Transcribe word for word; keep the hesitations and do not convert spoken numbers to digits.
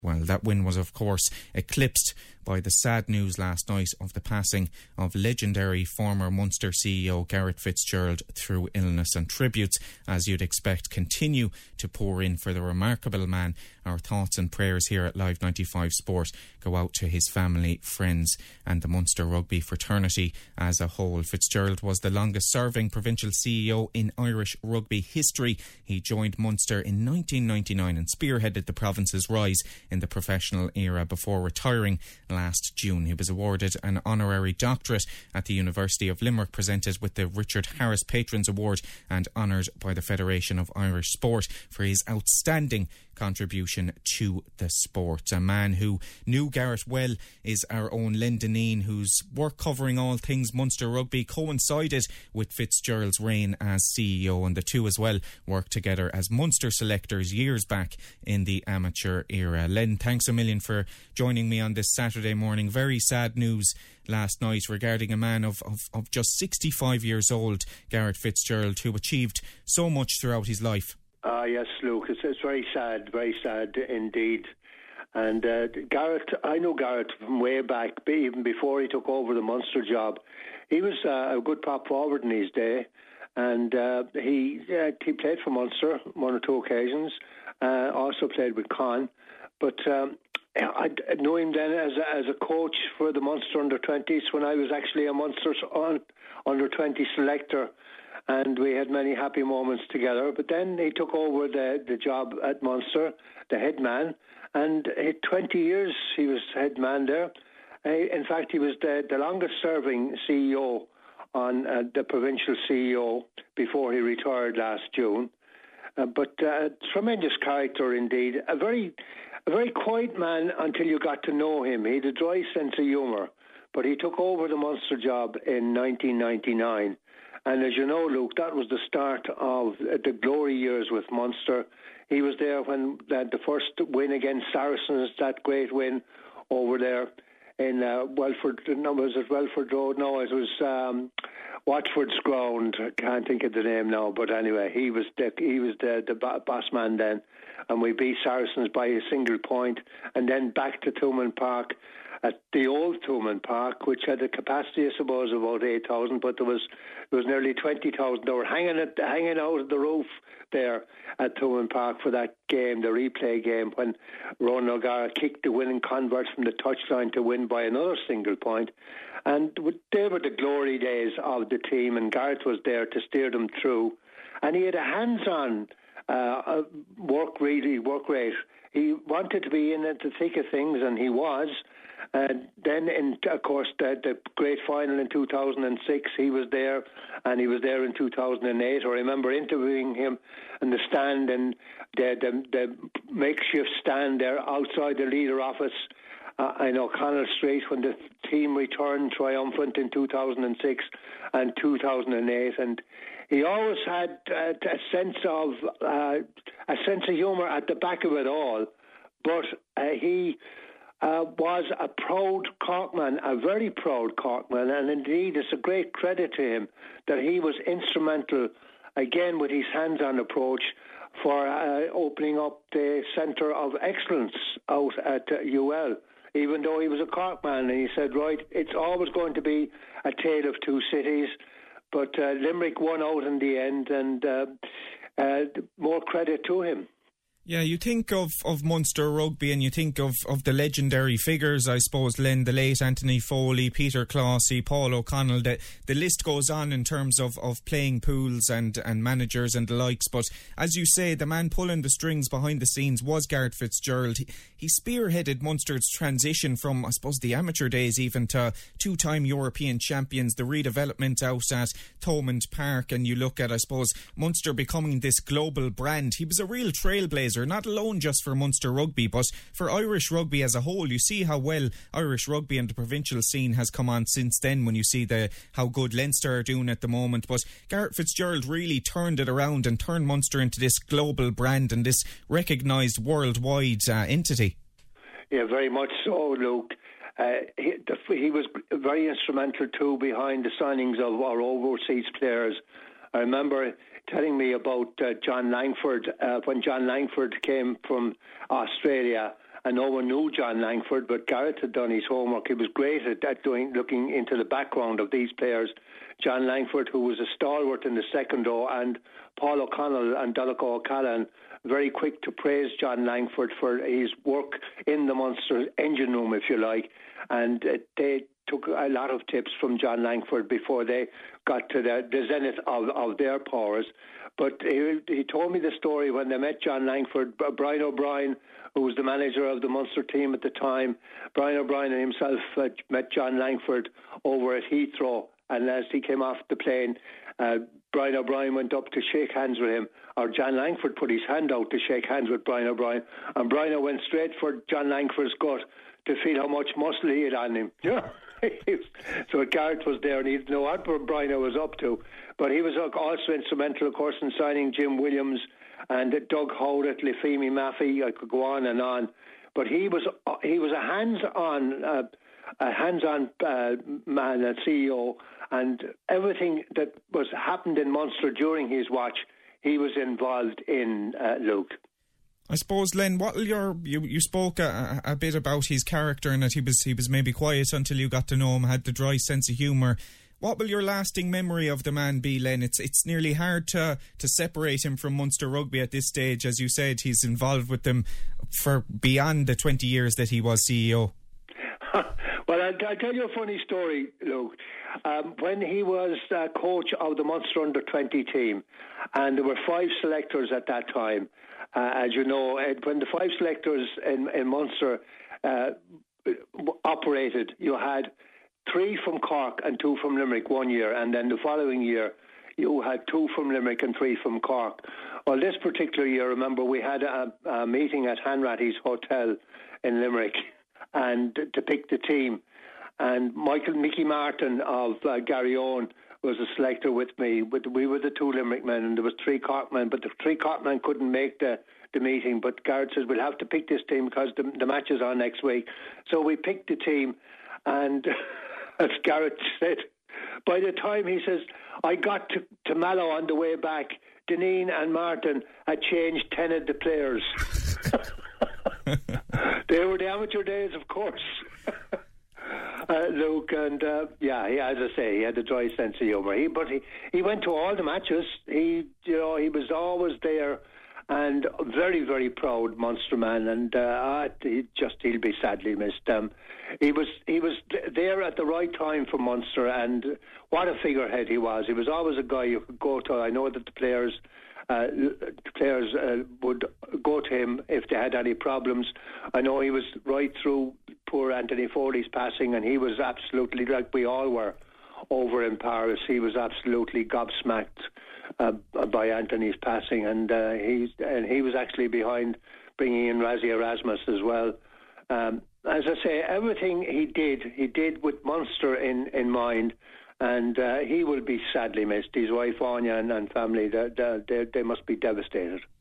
Well, that win was, of course, eclipsed by the sad news last night of the passing of legendary former Munster C E O Gareth Fitzgerald through illness, and tributes, as you'd expect, continue to pour in for the remarkable man. Our thoughts and prayers here at Live ninety-five Sport go out to his family, friends and the Munster rugby fraternity as a whole. Fitzgerald was the longest serving provincial C E O in Irish rugby history. He joined Munster in nineteen ninety-nine and spearheaded the province's rise in the professional era before retiring last June. He was awarded an honorary doctorate at the University of Limerick, presented with the Richard Harris Patrons Award, and honoured by the Federation of Irish Sport for his outstanding contribution to the sport. A man who knew Gareth well is our own Len Dineen, whose work covering all things Munster rugby coincided with Fitzgerald's reign as C E O, and the two as well worked together as Munster selectors years back in the amateur era. Len, thanks a million for joining me on this Saturday morning. Very sad news last night regarding a man of, of, of just sixty-five years old, Gareth Fitzgerald, who achieved so much throughout his life. Ah, yes, Luke, it's, it's very sad, very sad indeed. And uh, Gareth, I know Gareth from way back, even before he took over the Munster job. He was uh, a good prop forward in his day, and uh, he uh, he played for Munster one or two occasions, uh, also played with Con. But um, I, I knew him then as a, as a coach for the Munster under twenties when I was actually a Munster on, under twenty selector. And we had many happy moments together. But then he took over the, the job at Munster, the head man, and twenty years he was head man there. Uh, in fact, he was the, the longest serving C E O on uh, the provincial C E O before he retired last June. Uh, but uh, tremendous character indeed. A very, a very quiet man until you got to know him. He had a dry sense of humour. But he took over the Munster job in nineteen ninety-nine. And as you know, Luke, that was the start of the glory years with Munster. He was there when uh, the first win against Saracens, that great win over there in uh, Welford. No, was it Welford Road? No, it was um, Watford's ground. I can't think of the name now, but anyway, he was the, he was the, the boss man then, and we beat Saracens by a single point, and then back to Thomond Park. At the old Thomond Park, which had a capacity, I suppose, of about eight thousand, but there was there was nearly twenty thousand. They were hanging at, hanging out of the roof there at Thomond Park for that game, the replay game, when Ronan O'Gara kicked the winning convert from the touchline to win by another single point. And they were the glory days of the team, and Gareth was there to steer them through. And he had a hands-on uh, work, really, work rate. He wanted to be in the thick of things, and he was. And then, in, of course, the, the great final in two thousand six, he was there, and he was there in two thousand eight. I remember interviewing him in the stand, and the, the, the makeshift stand there outside the leader office uh, in O'Connell Street when the team returned triumphant in two thousand six and two thousand eight. And he always had uh, a sense of uh, a sense of humour at the back of it all, but uh, he. Uh, was a proud Corkman, a very proud Corkman, and indeed it's a great credit to him that he was instrumental, again with his hands-on approach, for uh, opening up the Centre of Excellence out at uh, U L, even though he was a Corkman, and he said, right, it's always going to be a tale of two cities, but uh, Limerick won out in the end, and uh, uh, more credit to him. Yeah, you think of, of Munster rugby and you think of, of the legendary figures, I suppose, Len, the late Anthony Foley, Peter Clossey, Paul O'Connell. The, the list goes on in terms of, of playing pools and, and managers and the likes. But as you say, the man pulling the strings behind the scenes was Gareth Fitzgerald. He, he spearheaded Munster's transition from, I suppose, the amateur days even to two-time European champions, the redevelopment out at Thomond Park. And you look at, I suppose, Munster becoming this global brand. He was a real trailblazer. Not alone just for Munster rugby, but for Irish rugby as a whole. You see how well Irish rugby and the provincial scene has come on since then, when you see the how good Leinster are doing at the moment. But Gareth Fitzgerald really turned it around and turned Munster into this global brand and this recognised worldwide uh, entity. Yeah, very much so, Luke. Uh, he, the, he was very instrumental too behind the signings of our overseas players. I remember telling me about uh, John Langford uh, when John Langford came from Australia, and no one knew John Langford, but Gareth had done his homework. He was great at, at doing, looking into the background of these players. John Langford, who was a stalwart in the second row, and Paul O'Connell and Dolaco O'Callaghan, very quick to praise John Langford for his work in the Munster engine room, if you like. And uh, they took a lot of tips from John Langford before they got to the, the zenith of, of their powers. But he, he told me the story when they met John Langford. Brian O'Brien, who was the manager of the Munster team at the time, Brian O'Brien and himself uh, met John Langford over at Heathrow. And as he came off the plane, uh, Brian O'Brien went up to shake hands with him, or John Langford put his hand out to shake hands with Brian O'Brien, and Brian went straight for John Langford's gut to feel how much muscle he had on him. Yeah. So Garrett was there, and he didn't know what Brian was up to. But he was also instrumental, of course, in signing Jim Williams and Doug Howlett, Lefemi Maffey. I could go on and on. But he was he was a hands-on uh, a hands-on uh, man, a C E O, and everything that was happened in Munster during his watch, he was involved in, uh, Luke. I suppose, Len, what will your you, you spoke a, a bit about his character and that he was he was maybe quiet until you got to know him, had the dry sense of humour. What will your lasting memory of the man be, Len? It's it's nearly hard to, to separate him from Munster rugby at this stage. As you said, he's involved with them for beyond the twenty years that he was C E O. Well, I'll, I'll tell you a funny story, Luke. Um, when he was uh, coach of the Munster under twenty team, and there were five selectors at that time, uh, as you know, when the five selectors in, in Munster uh, operated, you had three from Cork and two from Limerick one year, and then the following year you had two from Limerick and three from Cork. Well, this particular year, remember, we had a, a meeting at Hanratty's Hotel in Limerick, and to pick the team. And Michael Mickey Martin of uh, Garryowen was a selector with me. We were the two Limerick men, and there was three Cork men, but the three Cork men couldn't make the, the meeting. But Garrett says, we'll have to pick this team because the, the match is on next week. So we picked the team, and as Garrett said, by the time he says, I got to, to Mallow on the way back, Deneen and Martin had changed ten of the players. They were the amateur days, of course. uh, Luke, and uh, yeah, he, as I say, he had a dry sense of humour. He, but he, he went to all the matches. He, you know, he was always there, and very, very proud Munster man. And uh, he just he'll be sadly missed. Um, he was he was there at the right time for Munster, and what a figurehead he was. He was always a guy you could go to. I know that the players. Uh, players uh, would go to him if they had any problems. I know he was right through poor Anthony Foley's passing, and he was absolutely, like we all were over in Paris, he was absolutely gobsmacked uh, by Anthony's passing, and uh, he's and he was actually behind bringing in Rassie Erasmus as well. Um, as I say, everything he did, he did with Munster in, in mind. And uh, he will be sadly missed. His wife, Anya, and, and family, they, they, they must be devastated.